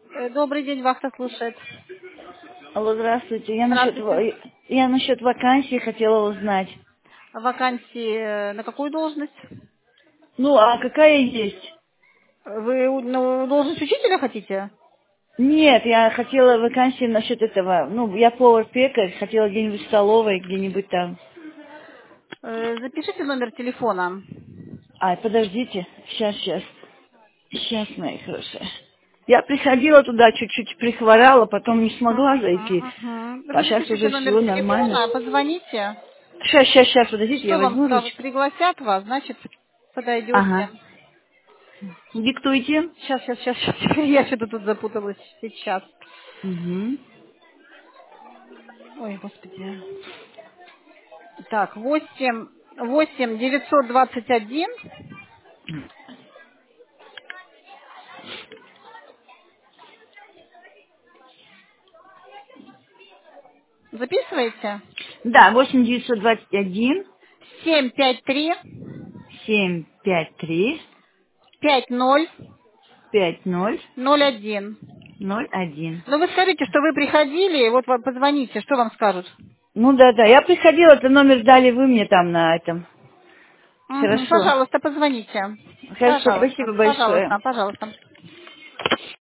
Добрый день, вахта слушает. Алло, здравствуйте. Здравствуйте. Я насчет вакансии хотела узнать. Вакансии на какую должность? Ну, а какая есть? Вы должность учителя хотите? Нет, я хотела вакансии насчет этого. Ну, я повар-пекарь, хотела где-нибудь в столовой, где-нибудь там. Запишите номер телефона. Ай, подождите. Сейчас. Сейчас, моя хорошая. Я приходила туда, чуть-чуть прихворала, потом не смогла зайти. Вы А сейчас запишите уже номер все нормально. телефона, позвоните. Сейчас, подождите, я Что вам возьму скажут? ручку. Пригласят вас, значит, подойдете. Ага. Диктуйте. Сейчас. Я что-то тут запуталась. Сейчас. Угу. Ой, господи. Так, 8 921. Записываете? Да, 8921 753 753 5001. 5001. Ну, вы скажите, что вы приходили, вот вам позвоните, что вам скажут? Ну да, я приходила, это номер дали вы мне там на этом. Мгм, Хорошо. пожалуйста, позвоните. Хорошо, спасибо большое. Пожалуйста.